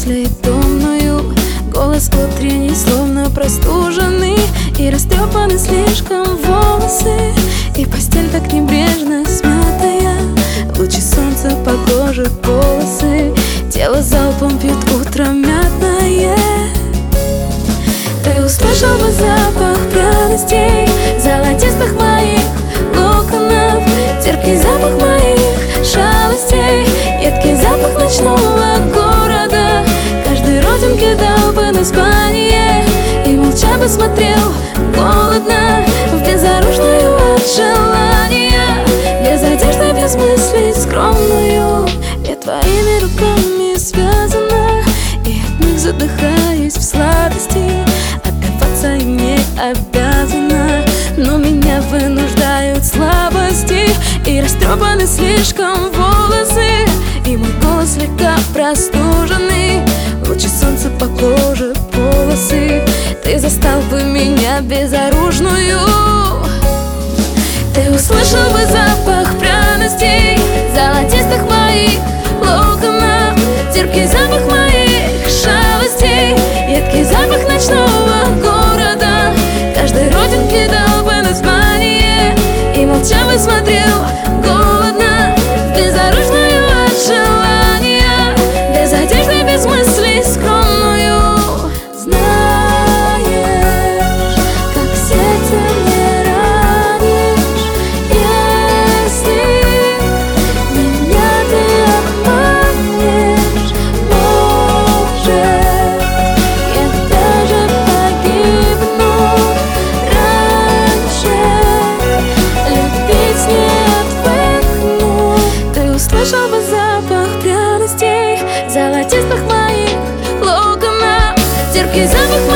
мыслей томную. Голос утренний, словно простуженный, и растрепаны слишком волосы, и постель так небрежно смятая. Лучи солнца по коже полосы, тело залпом пьет утро мятное. Ты услышал бы запах пряностей, золотистых моих локонов, терпкий запах моих шалостей, едкий запах ночного города. Каждой родинке дал бы название, и молча бы смотрел голодно в безоружную от желания, без одежды, без мыслей скромную. Я твоими руками связана, и от них задыхаюсь в сладости. Отдаваться им не обязана, но меня вынуждают слабости, и растрепаны слишком волосы, и мой голос слегка простуженный. Лучи солнца по коже полосы, ты застал бы меня безоружную. Ты услышал бы запах пряностей, золотистых моих локонов, терпкий запах моих шалостей, едкий запах ночного города. Каждой родинке дал бы название, и молча бы смотрел голодно в безоружную от желания, без одежды, без мыслей скромную. Знаешь, как сердце мне ранишь, если меня ты обманешь. Может, я даже погибну раньше, любить не отвыкну. Ты услышал бы запах пряностей, золотистых моих локонов, терпкий запах